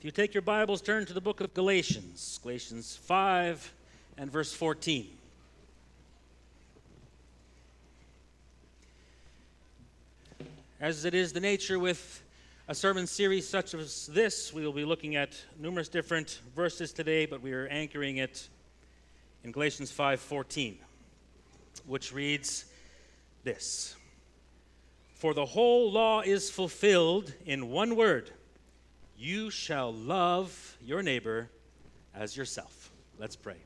If you take your Bibles, turn to the book of Galatians, Galatians 5 and verse 14. As it is the nature with a sermon series such as this, we will be looking at numerous different verses today, but we are anchoring it in Galatians 5:14, which reads this: "For the whole law is fulfilled in one word, you shall love your neighbor as yourself." Let's pray.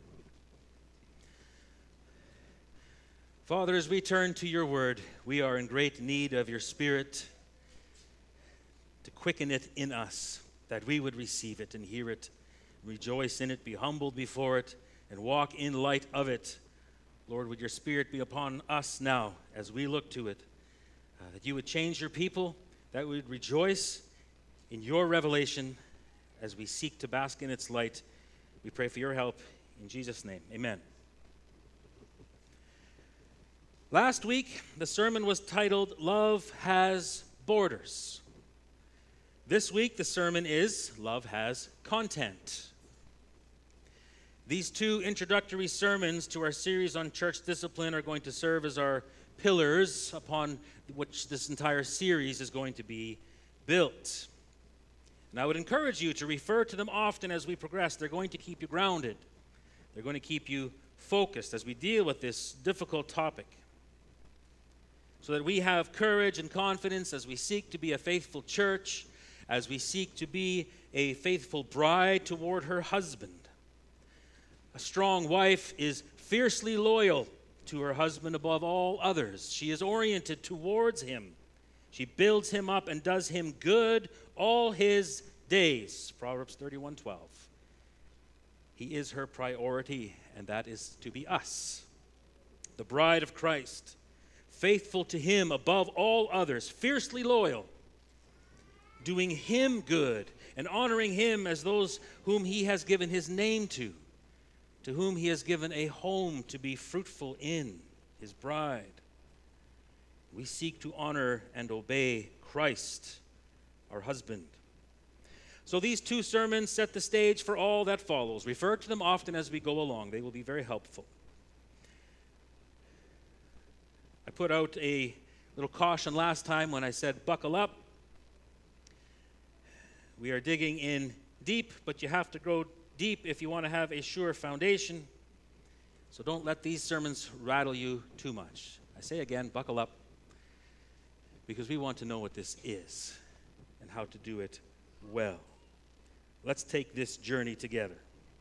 Father, as we turn to your word, we are in great need of your Spirit to quicken it in us, that we would receive it and hear it, rejoice in it, be humbled before it, and walk in light of it. Lord, would your Spirit be upon us now as we look to it, that you would change your people, that we would rejoice in your revelation as we seek to bask in its light. We pray for your help in Jesus' name. Amen. Last week, the sermon was titled, "Love Has Borders." This week, the sermon is, "Love Has Content." These two introductory sermons to our series on church discipline are going to serve as our pillars upon which this entire series is going to be built. And I would encourage you to refer to them often as we progress. They're going to keep you grounded. They're going to keep you focused as we deal with this difficult topic, so that we have courage and confidence as we seek to be a faithful church, as we seek to be a faithful bride toward her husband. A strong wife is fiercely loyal to her husband above all others. She is oriented towards him. She builds him up and does him good all his days. Proverbs 31:12. He is her priority, and that is to be us, the bride of Christ, faithful to him above all others, fiercely loyal, doing him good and honoring him as those whom he has given his name to whom he has given a home to be fruitful in, his bride. We seek to honor and obey Christ, our husband. So these two sermons set the stage for all that follows. Refer to them often as we go along. They will be very helpful. I put out a little caution last time when I said, buckle up. We are digging in deep, but you have to go deep if you want to have a sure foundation. So don't let these sermons rattle you too much. I say again, buckle up, because we want to know what this is and how to do it well. Let's take this journey together.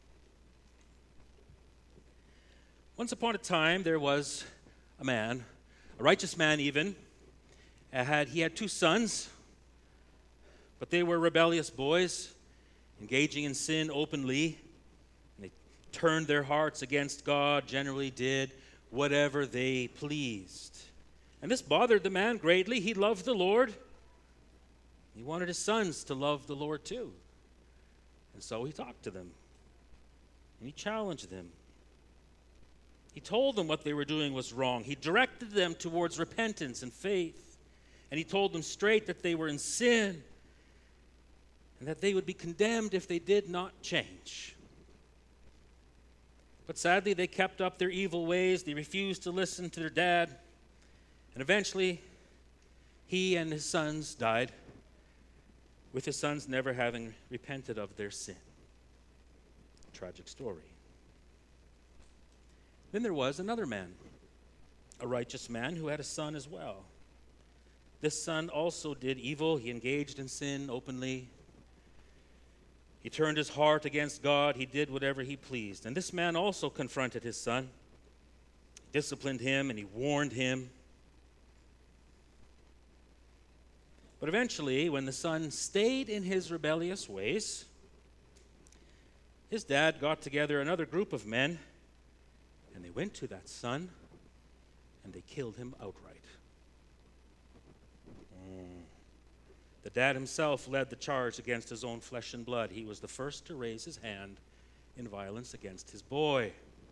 Once upon a time, there was a man, a righteous man even. He had two sons, but they were rebellious boys, engaging in sin openly. And they turned their hearts against God, generally did whatever they pleased. And this bothered the man greatly. He loved the Lord. He wanted his sons to love the Lord too. And so he talked to them, and he challenged them. He told them what they were doing was wrong. He directed them towards repentance and faith. And he told them straight that they were in sin and that they would be condemned if they did not change. But sadly, they kept up their evil ways. They refused to listen to their dad. And eventually, he and his sons died, with his sons never having repented of their sin. Tragic story. Then there was another man, a righteous man who had a son as well. This son also did evil. He engaged in sin openly. He turned his heart against God. He did whatever he pleased. And this man also confronted his son, disciplined him, and he warned him. But eventually, when the son stayed in his rebellious ways, his dad got together another group of men, and they went to that son, and they killed him outright. The dad himself led the charge against his own flesh and blood. He was the first to raise his hand in violence against his boy.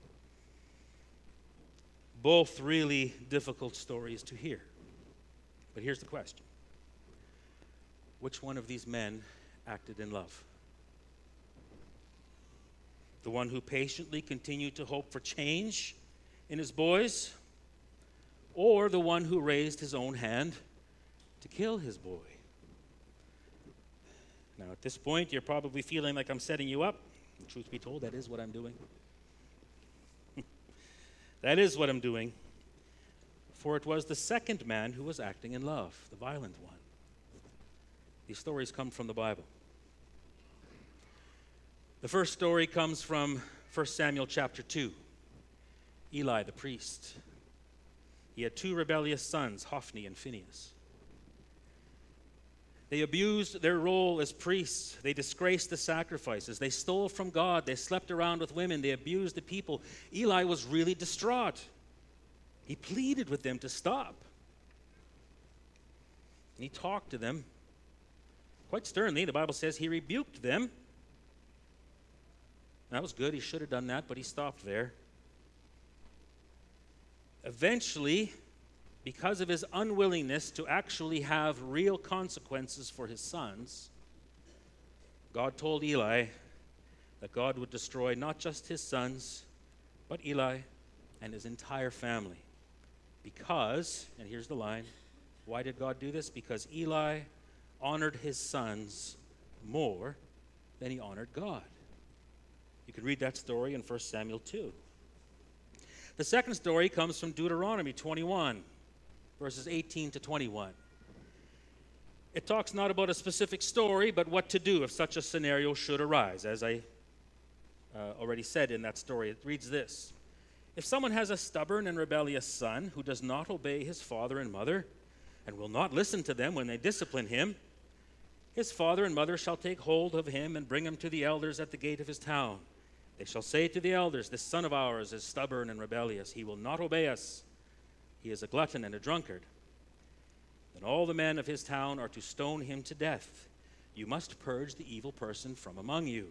Both really difficult stories to hear. But here's the question. Which one of these men acted in love? The one who patiently continued to hope for change in his boys? Or the one who raised his own hand to kill his boy? Now, at this point, you're probably feeling like I'm setting you up. And truth be told, that is what I'm doing. That is what I'm doing. For it was the second man who was acting in love, the violent one. These stories come from the Bible. The first story comes from 1 Samuel chapter 2. Eli the priest. He had two rebellious sons, Hophni and Phinehas. They abused their role as priests. They disgraced the sacrifices. They stole from God. They slept around with women. They abused the people. Eli was really distraught. He pleaded with them to stop. And he talked to them quite sternly. The Bible says he rebuked them. That was good. He should have done that, but he stopped there. Eventually, because of his unwillingness to actually have real consequences for his sons, God told Eli that God would destroy not just his sons, but Eli and his entire family. Because, and here's the line, why did God do this? Because Eli honored his sons more than he honored God. You can read that story in 1 Samuel 2. The second story comes from Deuteronomy 21. Verses 18 to 21. It talks not about a specific story, but what to do if such a scenario should arise. As I already said in that story, it reads this. If someone has a stubborn and rebellious son who does not obey his father and mother and will not listen to them when they discipline him, his father and mother shall take hold of him and bring him to the elders at the gate of his town. They shall say to the elders, this son of ours is stubborn and rebellious. He will not obey us. He is a glutton and a drunkard. Then all the men of his town are to stone him to death. You must purge the evil person from among you.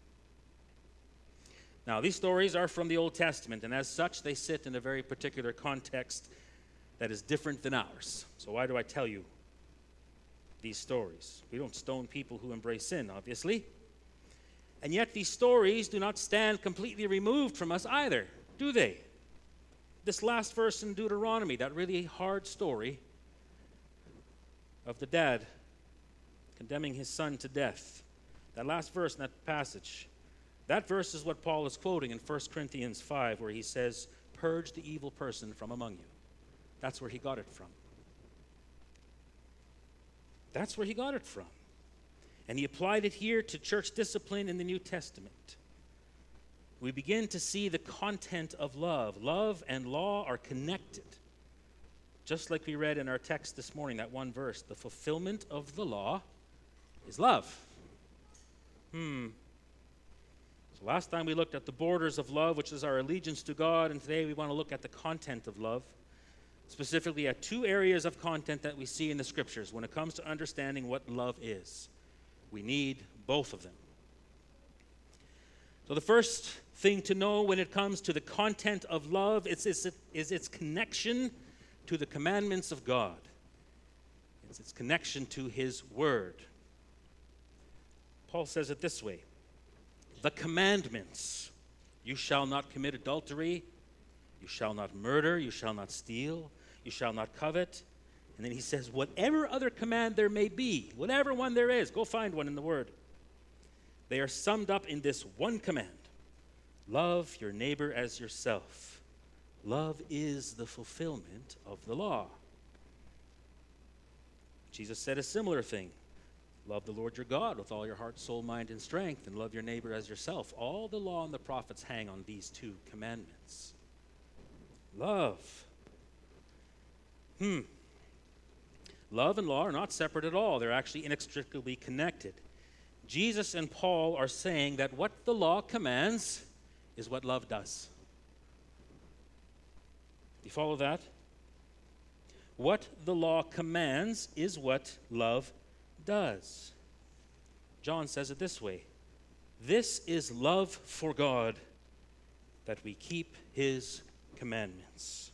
Now, these stories are from the Old Testament, and as such, they sit in a very particular context that is different than ours. So why do I tell you these stories? We don't stone people who embrace sin, obviously. And yet these stories do not stand completely removed from us either, do they? This last verse in Deuteronomy, that really hard story of the dad condemning his son to death, that last verse in that passage, that verse is what Paul is quoting in 1 Corinthians 5, where he says, purge the evil person from among you. That's where he got it from. That's where he got it from. And he applied it here to church discipline in the New Testament. We begin to see the content of love. Love and law are connected. Just like we read in our text this morning, that one verse, the fulfillment of the law is love. So last time we looked at the borders of love, which is our allegiance to God, and today we want to look at the content of love, specifically at two areas of content that we see in the Scriptures when it comes to understanding what love is. We need both of them. So the first thing to know when it comes to the content of love is its connection to the commandments of God. It's its connection to His Word. Paul says it this way. The commandments. You shall not commit adultery. You shall not murder. You shall not steal. You shall not covet. And then he says, whatever other command there may be, whatever one there is, go find one in the Word. They are summed up in this one command. Love your neighbor as yourself. Love is the fulfillment of the law. Jesus said a similar thing. Love the Lord your God with all your heart, soul, mind, and strength, and love your neighbor as yourself. All the law and the prophets hang on these two commandments. Love. Love and law are not separate at all. They're actually inextricably connected. Jesus and Paul are saying that what the law commands is what love does. You follow that? What the law commands is what love does. John says it this way. This is love for God, that we keep His commandments.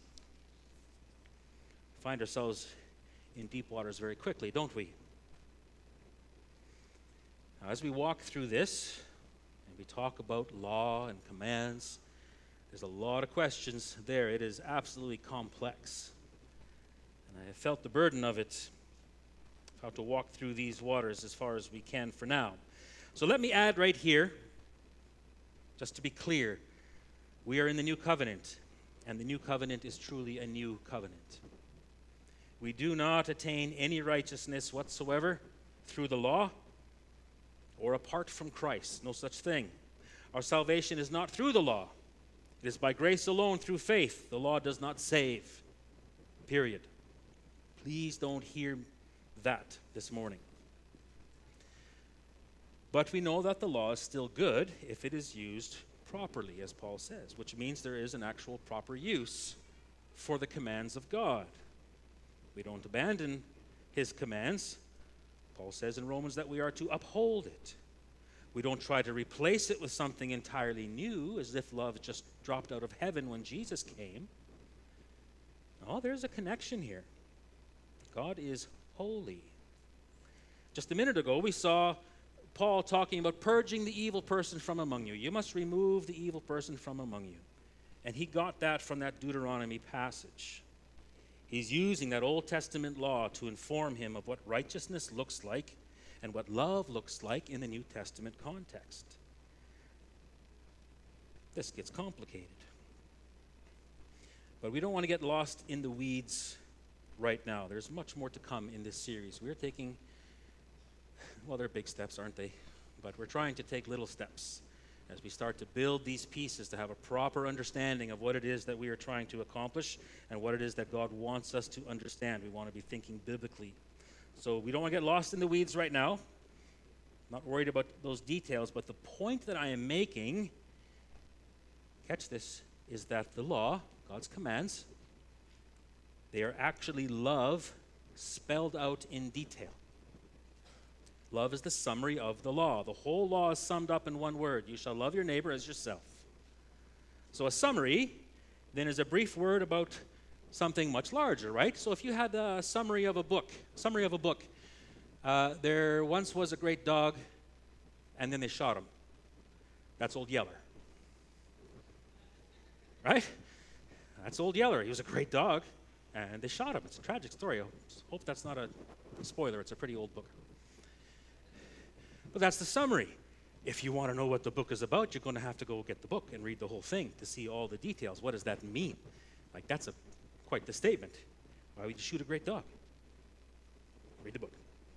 Find ourselves in deep waters very quickly, don't we? Now, as we walk through this, and we talk about law and commands, there's a lot of questions there. It is absolutely complex. And I have felt the burden of it, how to walk through these waters as far as we can for now. So let me add right here, just to be clear, we are in the new covenant, and the new covenant is truly a new covenant. We do not attain any righteousness whatsoever through the law or apart from Christ. No such thing. Our salvation is not through the law. It is by grace alone through faith. The law does not save. Period. Please don't hear that this morning. But we know that the law is still good if it is used properly, as Paul says, which means there is an actual proper use for the commands of God. We don't abandon his commands. Paul says in Romans that we are to uphold it. We don't try to replace it with something entirely new, as if love just dropped out of heaven when Jesus came. No, there's a connection here. God is holy. Just a minute ago, we saw Paul talking about purging the evil person from among you. You must remove the evil person from among you. And he got that from that Deuteronomy passage. He's using that Old Testament law to inform him of what righteousness looks like and what love looks like in the New Testament context. This gets complicated. But we don't want to get lost in the weeds right now. There's much more to come in this series. We're taking, well, they're big steps, aren't they? But we're trying to take little steps as we start to build these pieces to have a proper understanding of what it is that we are trying to accomplish and what it is that God wants us to understand. We want to be thinking biblically. So we don't want to get lost in the weeds right now. Not worried about those details, but the point that I am making, catch this, is that the law, God's commands, they are actually love spelled out in detail. Love is the summary of the law. The whole law is summed up in one word. You shall love your neighbor as yourself. So a summary then is a brief word about something much larger, right? So if you had a summary of a book, there once was a great dog, and then they shot him. That's Old Yeller. Right? That's Old Yeller. He was a great dog, and they shot him. It's a tragic story. I hope that's not a spoiler. It's a pretty old book. But that's the summary. If you want to know what the book is about, you're going to have to go get the book and read the whole thing to see all the details. What does that mean? Like, that's quite the statement. Why would you shoot a great dog? Read the book.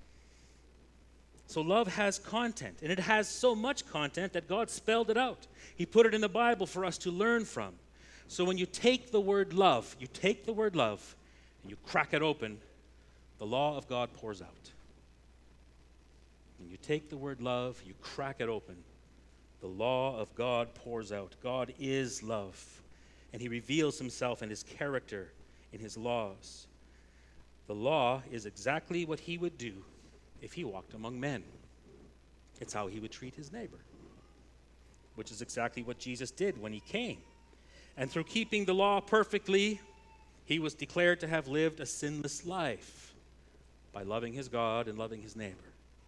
So love has content, and it has so much content that God spelled it out. He put it in the Bible for us to learn from. So when you take the word love, and you crack it open, the law of God pours out. When you take the word love, you crack it open, the law of God pours out. God is love, and he reveals himself and his character in his laws. The law is exactly what he would do if he walked among men. It's how he would treat his neighbor, which is exactly what Jesus did when he came. And through keeping the law perfectly, he was declared to have lived a sinless life by loving his God and loving his neighbor.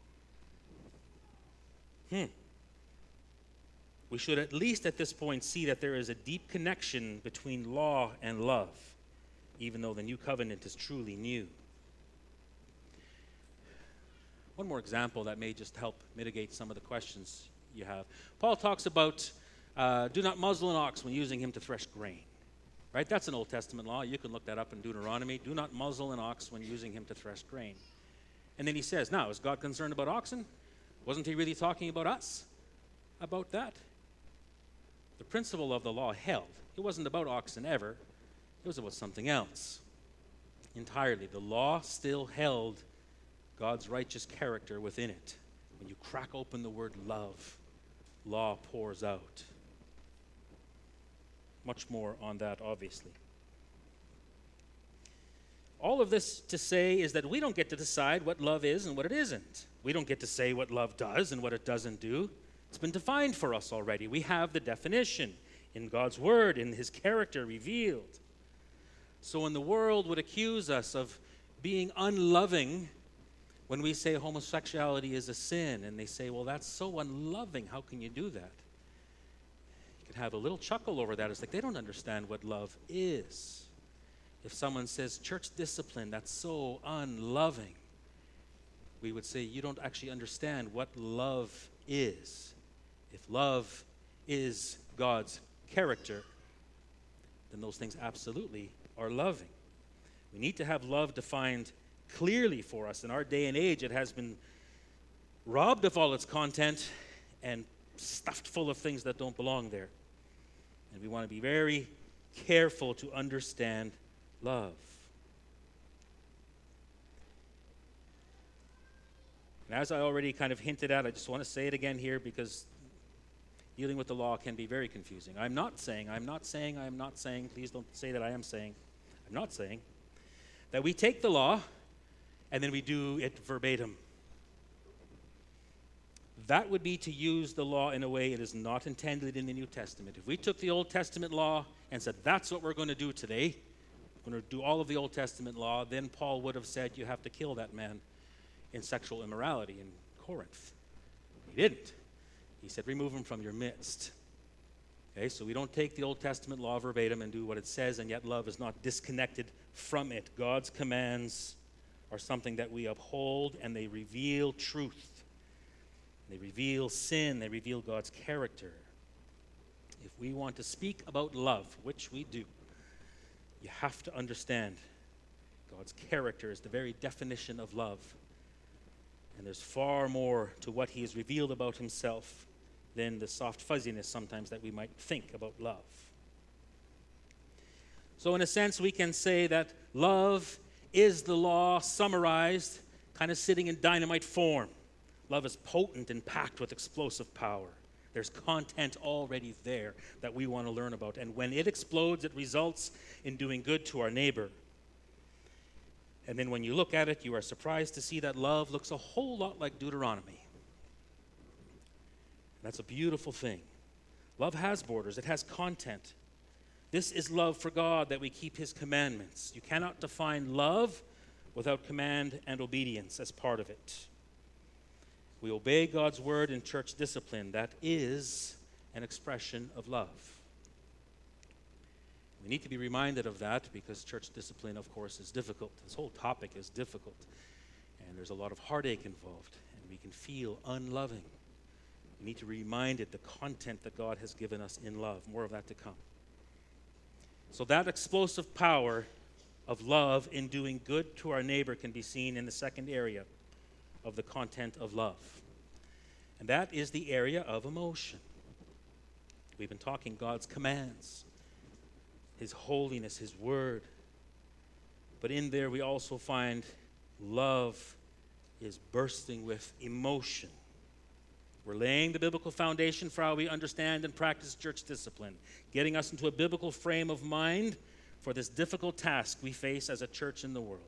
We should at least at this point see that there is a deep connection between law and love, even though the new covenant is truly new. One more example that may just help mitigate some of the questions you have. Paul talks about do not muzzle an ox when using him to thresh grain. Right? That's an Old Testament law. You can look that up in Deuteronomy. Do not muzzle an ox when using him to thresh grain. And then he says, now, is God concerned about oxen? Wasn't he really talking about us about that? The principle of the law held. It wasn't about oxen ever. It was about something else entirely. The law still held God's righteous character within it. When you crack open the word love, law pours out. Much more on that, obviously. All of this to say is that we don't get to decide what love is and what it isn't. We don't get to say what love does and what it doesn't do. It's been defined for us already. We have the definition in God's word, in his character revealed. So when the world would accuse us of being unloving, when we say homosexuality is a sin, and they say, well, that's so unloving, how can you do that? can have a little chuckle over that. It's like they don't understand what love is. If someone says, church discipline, that's so unloving, we would say, you don't actually understand what love is. If love is God's character, then those things absolutely are loving. We need to have love defined clearly for us. In our day and age, it has been robbed of all its content and stuffed full of things that don't belong there. And we want to be very careful to understand love. And as I already kind of hinted at, I just want to say it again here because dealing with the law can be very confusing. I'm not saying, please don't say that I am saying, I'm not saying that we take the law and then we do it verbatim. That would be to use the law in a way it is not intended in the New Testament. If we took the Old Testament law and said, that's what we're going to do today, we're going to do all of the Old Testament law, then Paul would have said, you have to kill that man in sexual immorality in Corinth. He didn't. He said, remove him from your midst. Okay, so we don't take the Old Testament law verbatim and do what it says, and yet love is not disconnected from it. God's commands are something that we uphold, and they reveal truth. They reveal sin. They reveal God's character. If we want to speak about love, which we do, you have to understand God's character is the very definition of love. And there's far more to what he has revealed about himself than the soft fuzziness sometimes that we might think about love. So in a sense, we can say that love is the law summarized, kind of sitting in dynamite form. Love is potent and packed with explosive power. There's content already there that we want to learn about. And when it explodes, it results in doing good to our neighbor. And then when you look at it, you are surprised to see that love looks a whole lot like Deuteronomy. That's a beautiful thing. Love has borders. It has content. This is love for God, that we keep his commandments. You cannot define love without command and obedience as part of it. We obey God's word in church discipline. That is an expression of love. We need to be reminded of that because church discipline, of course, is difficult. This whole topic is difficult. And there's a lot of heartache involved. And we can feel unloving. We need to be reminded the content that God has given us in love. More of that to come. So that explosive power of love in doing good to our neighbor can be seen in the second area of the content of love. And that is the area of emotion. We've been talking God's commands, his holiness, his word. But in there we also find love is bursting with emotion. We're laying the biblical foundation for how we understand and practice church discipline, getting us into a biblical frame of mind for this difficult task we face as a church in the world.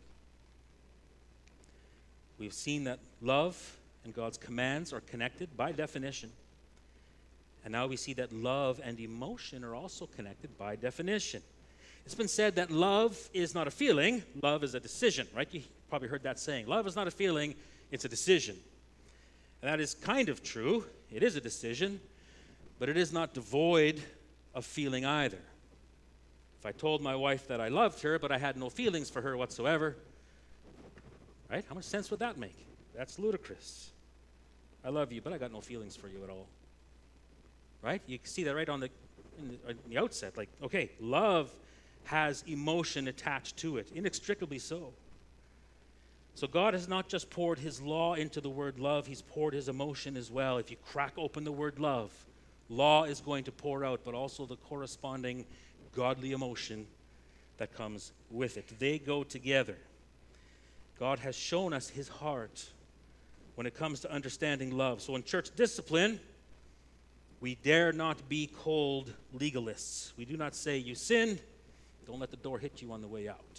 We've seen that love and God's commands are connected by definition. And now we see that love and emotion are also connected by definition. It's been said that love is not a feeling, love is a decision, right? You probably heard that saying. Love is not a feeling, it's a decision. And that is kind of true. It is a decision, but it is not devoid of feeling either. If I told my wife that I loved her, but I had no feelings for her whatsoever, right? How much sense would that make? That's ludicrous. I love you, but I got no feelings for you at all. Right? You can see that right in the outset. Like, okay, love has emotion attached to it, inextricably so. So God has not just poured his law into the word love, he's poured his emotion as well. If you crack open the word love, law is going to pour out, but also the corresponding godly emotion that comes with it. They go together. God has shown us his heart when it comes to understanding love. So in church discipline, we dare not be cold legalists. We do not say, you sinned, don't let the door hit you on the way out.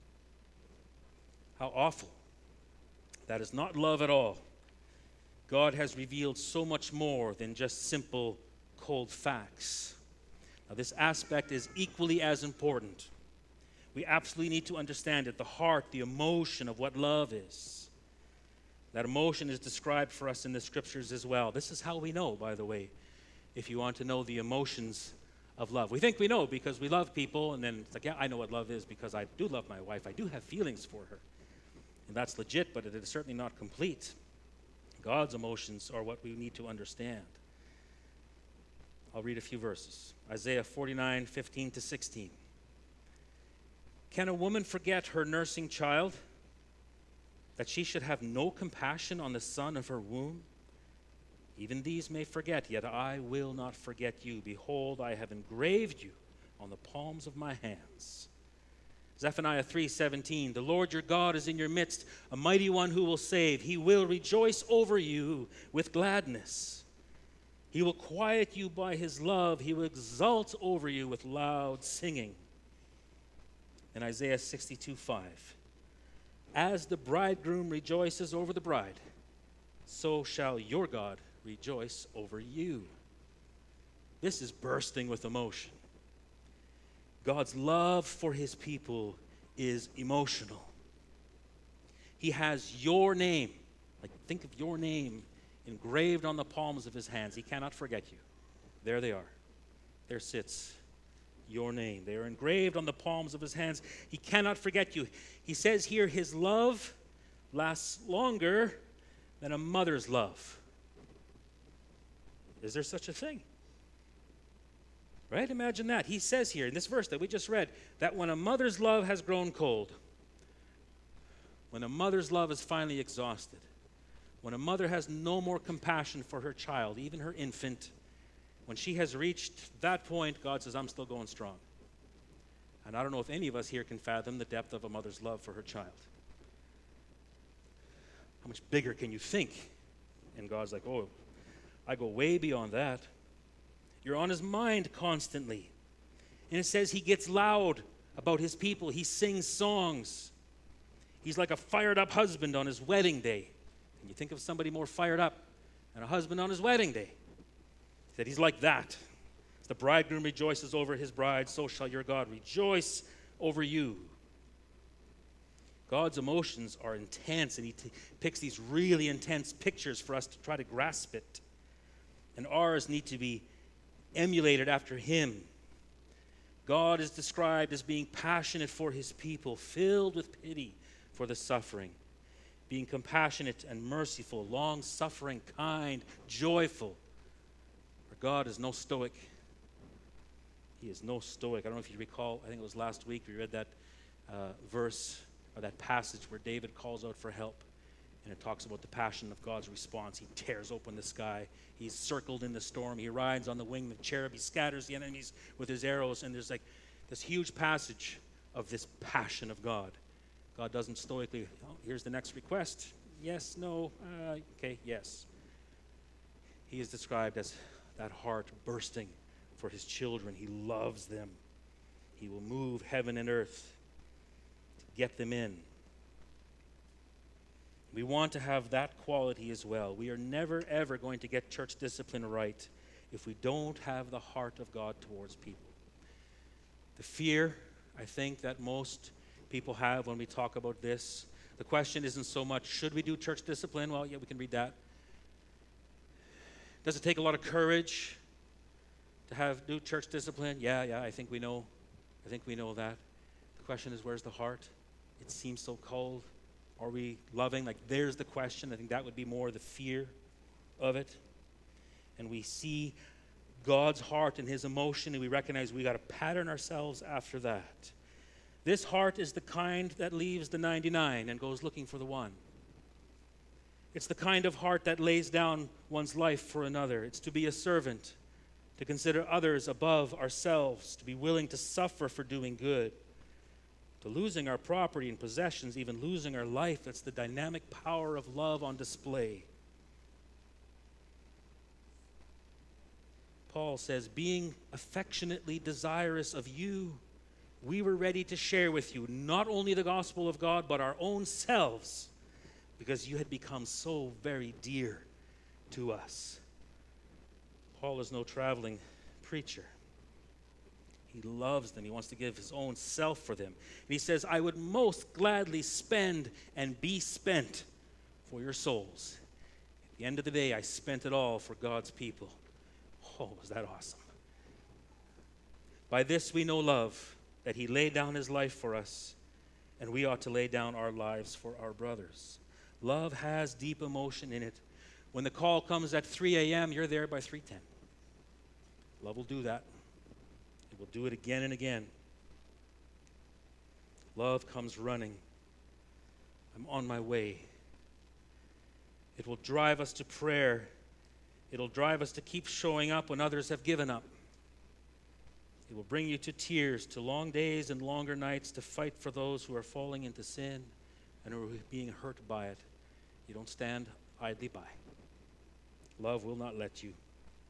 How awful. That is not love at all. God has revealed so much more than just simple cold facts. Now, this aspect is equally as important. We absolutely need to understand it, the heart, the emotion of what love is. That emotion is described for us in the scriptures as well. This is how we know, by the way, if you want to know the emotions of love. We think we know because we love people, and then it's like, yeah, I know what love is because I do love my wife. I do have feelings for her. And that's legit, but it is certainly not complete. God's emotions are what we need to understand. I'll read a few verses. Isaiah 49, 15 to 16. Can a woman forget her nursing child, that she should have no compassion on the son of her womb? Even these may forget, yet I will not forget you. Behold, I have engraved you on the palms of my hands. Zephaniah 3:17, the Lord your God is in your midst, a mighty one who will save. He will rejoice over you with gladness. He will quiet you by his love. He will exult over you with loud singing. In Isaiah 62:5, as the bridegroom rejoices over the bride, so shall your God rejoice over you. This is bursting with emotion. God's love for his people is emotional. He has your name, like think of your name engraved on the palms of his hands. He cannot forget you. There they are. There sits your name. They are engraved on the palms of his hands. He cannot forget you. He says here his love lasts longer than a mother's love. Is there such a thing? Right? Imagine that. He says here in this verse that we just read that when a mother's love has grown cold, when a mother's love is finally exhausted, when a mother has no more compassion for her child, even her infant, when she has reached that point, God says, I'm still going strong. And I don't know if any of us here can fathom the depth of a mother's love for her child. How much bigger can you think? And God's like, oh, I go way beyond that. You're on his mind constantly. And it says he gets loud about his people. He sings songs. He's like a fired up husband on his wedding day. Can you think of somebody more fired up than a husband on his wedding day? He said he's like that. As the bridegroom rejoices over his bride, so shall your God rejoice over you. God's emotions are intense, and he picks these really intense pictures for us to try to grasp it. And ours need to be emulated after him. God is described as being passionate for his people, filled with pity for the suffering, being compassionate and merciful, long-suffering, kind, joyful. For God is no stoic. He is no stoic. I don't know if you recall, I think it was last week we read that verse or that passage where David calls out for help. And it talks about the passion of God's response. He tears open the sky. He's circled in the storm. He rides on the wing of the cherub. He scatters the enemies with his arrows. And there's like this huge passage of this passion of God. God doesn't stoically, oh, here's the next request. Yes, no, okay, yes. He is described as that heart bursting for his children. He loves them. He will move heaven and earth to get them in. We want to have that quality as well. We are never, ever going to get church discipline right if we don't have the heart of God towards people. The fear, I think, that most people have when we talk about this, the question isn't so much, should we do church discipline? Well, yeah, we can read that. Does it take a lot of courage to do church discipline? Yeah, I think we know. I think we know that. The question is, where's the heart? It seems so cold. Are we loving? Like, there's the question. I think that would be more the fear of it. And we see God's heart and his emotion, and we recognize we got to pattern ourselves after that. This heart is the kind that leaves the 99 and goes looking for the one. It's the kind of heart that lays down one's life for another. It's to be a servant, to consider others above ourselves, to be willing to suffer for doing good. To losing our property and possessions, even losing our life. That's the dynamic power of love on display. Paul says, being affectionately desirous of you, we were ready to share with you not only the gospel of God, but our own selves, because you had become so very dear to us. Paul is no traveling preacher. He loves them. He wants to give his own self for them. And he says, I would most gladly spend and be spent for your souls. At the end of the day, I spent it all for God's people. Oh, was that awesome. By this we know love, that he laid down his life for us, and we ought to lay down our lives for our brothers. Love has deep emotion in it. When the call comes at 3 a.m., you're there by 3:10. Love will do that. It will do it again and again. Love comes running. I'm on my way. It will drive us to prayer. It'll drive us to keep showing up when others have given up. It will bring you to tears, to long days and longer nights to fight for those who are falling into sin and who are being hurt by it. You don't stand idly by. Love will not let you.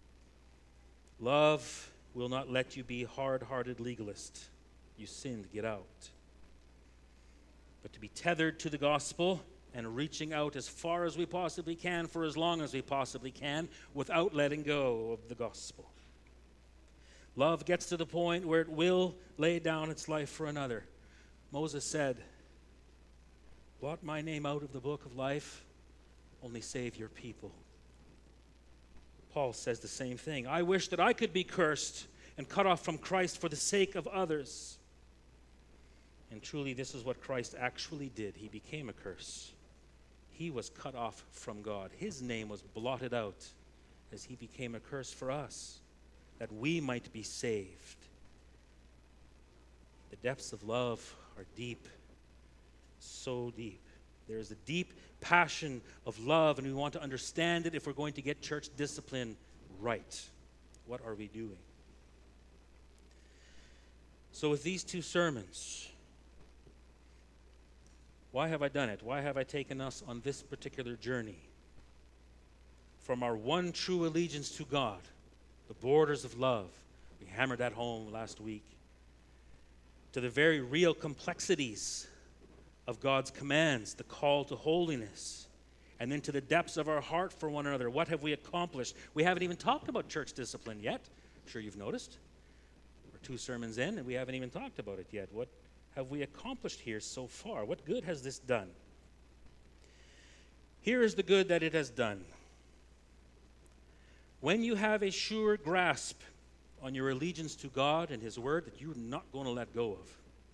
Love will not let you be hard-hearted legalist. You sinned, get out. But to be tethered to the gospel and reaching out as far as we possibly can for as long as we possibly can without letting go of the gospel. Love gets to the point where it will lay down its life for another. Moses said, "Blot my name out of the book of life, only save your people." Paul says the same thing. I wish that I could be cursed and cut off from Christ for the sake of others. And truly, this is what Christ actually did. He became a curse. He was cut off from God. His name was blotted out as he became a curse for us, that we might be saved. The depths of love are deep, so deep. There is a deep passion of love, and we want to understand it if we're going to get church discipline right. What are we doing? So with these two sermons, why have I done it? Why have I taken us on this particular journey? From our one true allegiance to God, the borders of love, we hammered that home last week, to the very real complexities of God's commands, the call to holiness, and then to the depths of our heart for one another. What have we accomplished? We haven't even talked about church discipline yet. I'm sure you've noticed. We're 2 sermons in, and we haven't even talked about it yet. What have we accomplished here so far? What good has this done? Here is the good that it has done. When you have a sure grasp on your allegiance to God and His Word that you're not going to let go of,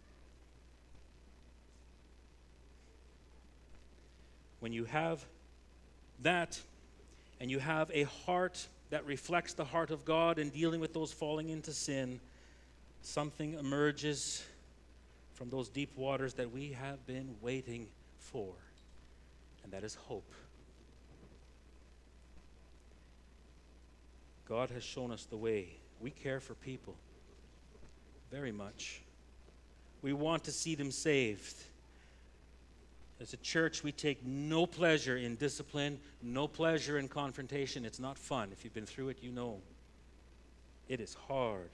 when you have that and you have a heart that reflects the heart of God in dealing with those falling into sin, something emerges from those deep waters that we have been waiting for, and that is hope. God has shown us the way. We care for people very much. We want to see them saved. As a church, we take no pleasure in discipline, no pleasure in confrontation. It's not fun. If you've been through it, you know. It is hard.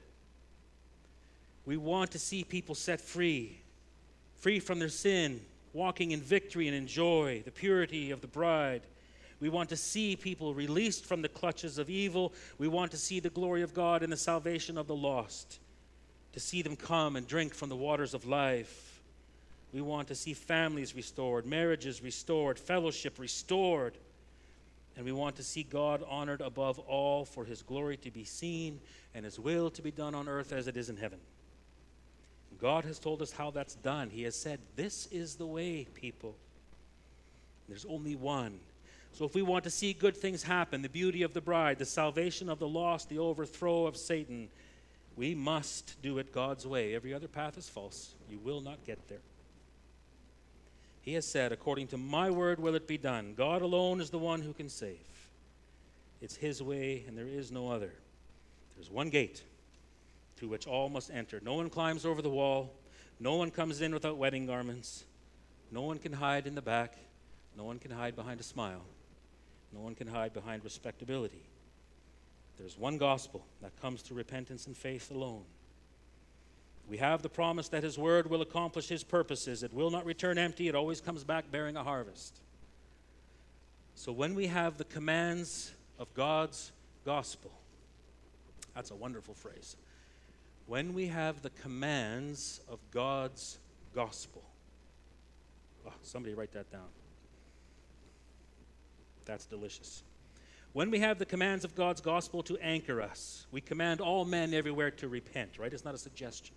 We want to see people set free from their sin, walking in victory and in joy, the purity of the bride. We want to see people released from the clutches of evil. We want to see the glory of God and the salvation of the lost, to see them come and drink from the waters of life. We want to see families restored, marriages restored, fellowship restored. And we want to see God honored above all, for His glory to be seen and His will to be done on earth as it is in heaven. God has told us how that's done. He has said, this is the way, people. There's only one. So if we want to see good things happen, the beauty of the bride, the salvation of the lost, the overthrow of Satan, we must do it God's way. Every other path is false. You will not get there. He has said, according to my word will it be done. God alone is the one who can save. It's His way, and there is no other. There's one gate through which all must enter. No one climbs over the wall. No one comes in without wedding garments. No one can hide in the back. No one can hide behind a smile. No one can hide behind respectability. There's one gospel that comes through repentance and faith alone. We have the promise that His word will accomplish His purposes. It will not return empty. It always comes back bearing a harvest. So when we have the commands of God's gospel, that's a wonderful phrase. When we have the commands of God's gospel. Oh, somebody write that down. That's delicious. When we have the commands of God's gospel to anchor us, we command all men everywhere to repent, right? It's not a suggestion.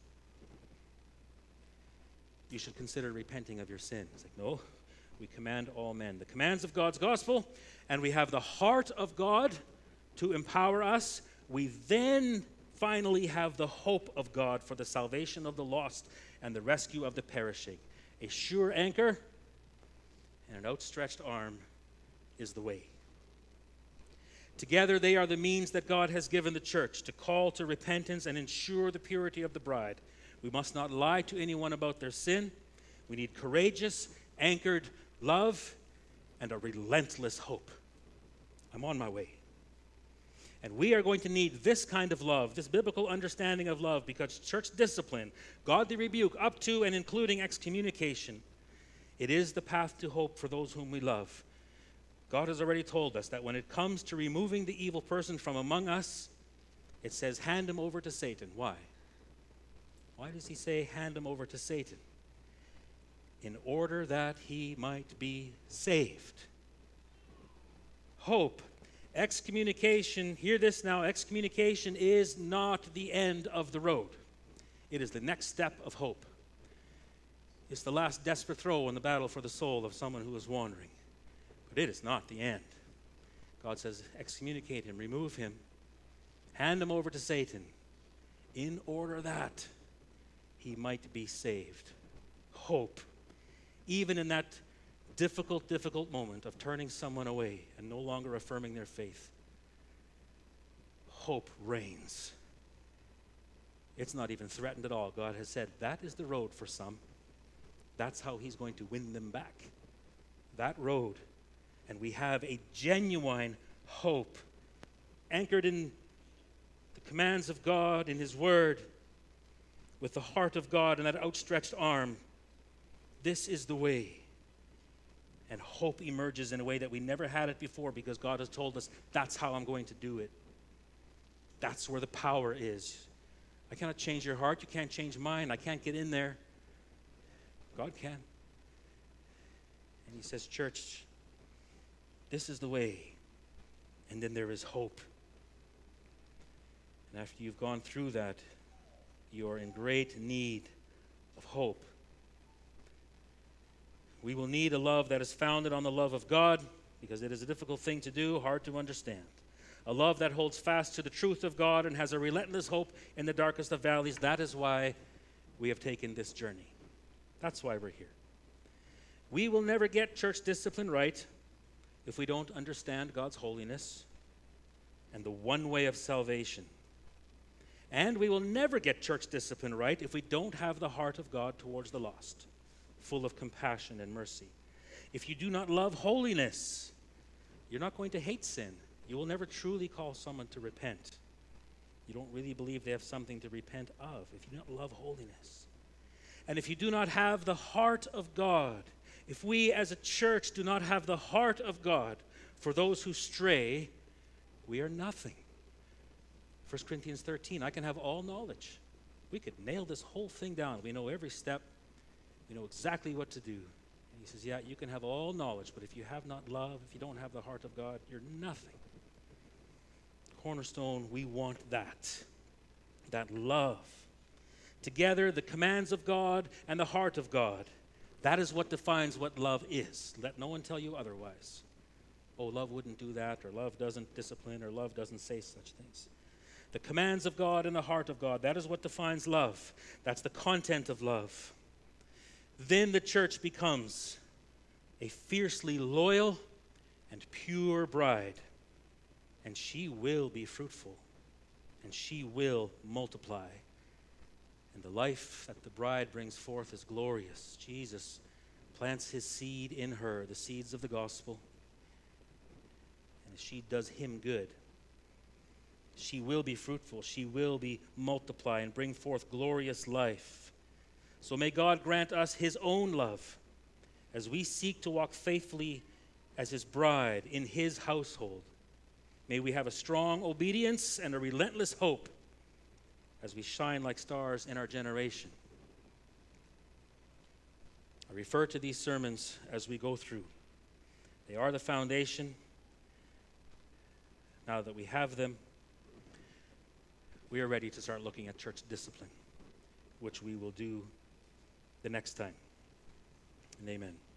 You should consider repenting of your sin. It's like, no, we command all men. The commands of God's gospel, and we have the heart of God to empower us. We then finally have the hope of God for the salvation of the lost and the rescue of the perishing. A sure anchor and an outstretched arm is the way. Together, they are the means that God has given the church to call to repentance and ensure the purity of the bride. We must not lie to anyone about their sin. We need courageous, anchored love and a relentless hope. I'm on my way. And we are going to need this kind of love, this biblical understanding of love, because church discipline, godly rebuke, up to and including excommunication, it is the path to hope for those whom we love. God has already told us that when it comes to removing the evil person from among us, it says, hand him over to Satan. Why? Why does he say, hand him over to Satan? In order that he might be saved. Hope. Excommunication, hear this now, excommunication is not the end of the road. It is the next step of hope. It's the last desperate throw in the battle for the soul of someone who is wandering. But it is not the end. God says, excommunicate him, remove him, hand him over to Satan, in order that he might be saved. Hope. Even in that difficult moment of turning someone away and no longer affirming their faith, hope reigns. It's not even threatened at all. God has said that is the road for some. That's how he's going to win them back. That road. And we have a genuine hope anchored in the commands of God, in his word, with the heart of God and that outstretched arm. This is the way. And hope emerges in a way that we never had it before, because God has told us that's how I'm going to do it. That's where the power is. I cannot change your heart. You can't change mine. I can't get in there. God can. And he says, church, this is the way. And then there is hope. And after you've gone through that, you're in great need of hope. We will need a love that is founded on the love of God, because it is a difficult thing to do, hard to understand. A love that holds fast to the truth of God and has a relentless hope in the darkest of valleys. That is why we have taken this journey. That's why we're here. We will never get church discipline right if we don't understand God's holiness and the one way of salvation. And we will never get church discipline right if we don't have the heart of God towards the lost, full of compassion and mercy. If you do not love holiness, you're not going to hate sin. You will never truly call someone to repent. You don't really believe they have something to repent of if you don't love holiness. And if you do not have the heart of God, if we as a church do not have the heart of God for those who stray, we are nothing. 1 Corinthians 13, I can have all knowledge. We could nail this whole thing down. We know every step. We know exactly what to do. And he says, yeah, you can have all knowledge, but if you have not love, if you don't have the heart of God, you're nothing. Cornerstone, we want that love. Together, the commands of God and the heart of God. That is what defines what love is. Let no one tell you otherwise. Oh, love wouldn't do that, or love doesn't discipline, or love doesn't say such things. The commands of God and the heart of God, that is what defines love. That's the content of love. Then the church becomes a fiercely loyal and pure bride. And she will be fruitful. And she will multiply. And the life that the bride brings forth is glorious. Jesus plants his seed in her, the seeds of the gospel. And she does him good. She will be fruitful. She will be multiply and bring forth glorious life. So may God grant us his own love as we seek to walk faithfully as his bride in his household. May we have a strong obedience and a relentless hope as we shine like stars in our generation. I refer to these sermons as we go through. They are the foundation. now that we have them, we are ready to start looking at church discipline, which we will do the next time. And amen.